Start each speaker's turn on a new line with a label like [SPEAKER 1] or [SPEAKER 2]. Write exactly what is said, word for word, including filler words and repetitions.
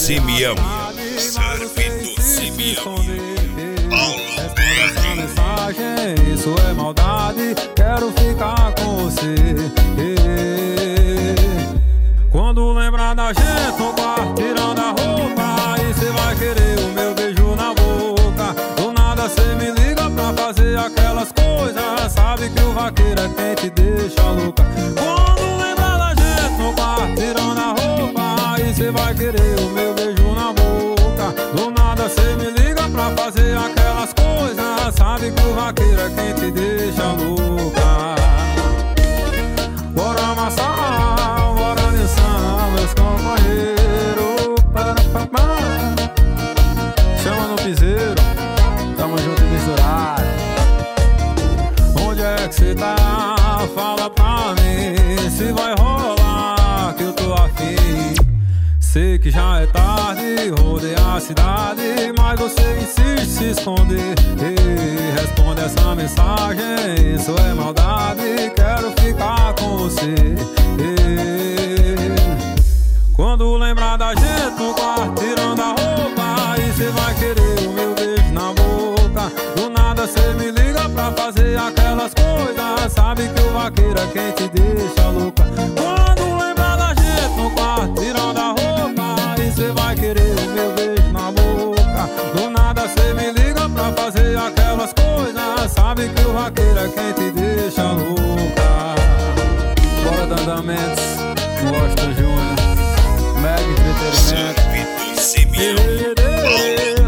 [SPEAKER 1] Simeão, Surf do Simeão,
[SPEAKER 2] Responda essa mensagem, isso é maldade. Quero ficar com você. Quando lembrar da gente no quarto tirando a roupa, aí cê vai querer o meu beijo na boca. Do nada cê me liga pra fazer aquelas coisas. Sabe que o vaqueiro é quem te deixa louca. Quando lembrar da gente no quarto tirando a roupa, aí cê vai querer o meu beijo na boca. Do nada cê me liga pra fazer aquelas coisas. Sabe que o vaqueiro é quem te deixa louca. Bora amassar, bora dançar, meus companheiros. Para, para, para. Chama no piseiro, tamo junto e misturado. Onde é que cê tá? Fala pra mim se vai rolar, que eu tô afim. Sei que já é tarde, rodei a cidade, mas você insiste em se esconder. Ei, responde essa mensagem, isso é maldade. Quero ficar com você. Ei, quando lembrar da gente no quarto tirando a roupa, aí cê vai querer o meu beijo na boca. Do nada cê me liga pra fazer aquelas coisas. Sabe que o vaqueiro é quem te deixa louca. Quando lembrar da gente no quarto tirando a roupa, aí cê vai querer o meu beijo na boca. Do nada cê me liga pra fazer aquelas coisas. Sabe que o vaqueiro é quem te deixa louca. Bora Dandamentos, Washington Júnior, Mega Entretenimento.
[SPEAKER 1] Surf do Simeão.